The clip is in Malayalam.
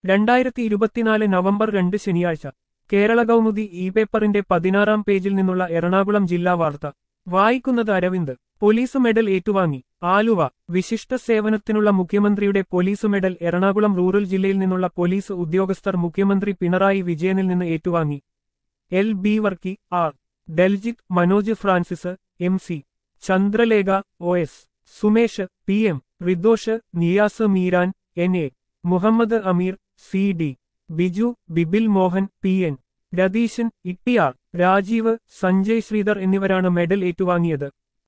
2024 നവംബർ 2 ശനിയാഴ്ച കേരള കൗമുദി ഇ പേപ്പറിന്റെ 16-ാം പേജിൽ നിന്നുള്ള എറണാകുളം ജില്ലാ വാർത്ത വായിക്കുന്നത് അരവിന്ദ് പോലീസ് മെഡൽ ഏറ്റുവാങ്ങി ആലുവ വിശിഷ്ട സേവനത്തിനുള്ള മുഖ്യമന്ത്രിയുടെ പോലീസ് മെഡൽ എറണാകുളം റൂറൽ ജില്ലയിൽ നിന്നുള്ള പോലീസ് ഉദ്യോഗസ്ഥർ മുഖ്യമന്ത്രി പിണറായി വിജയനിൽ നിന്ന് ഏറ്റുവാങ്ങി. L B Varkey, R Deljith, Manoj Francis, M C Chandralekha, O S Sumesh, P M Ridosh, Niyas Meeran, N A Muhammad Amir, C D Biju, Bibil Mohan, P N Ratheesan, E T R Rajeev, Sanjay Sreedhar എന്നിവരാണ് മെഡൽ ഏറ്റുവാങ്ങിയത്.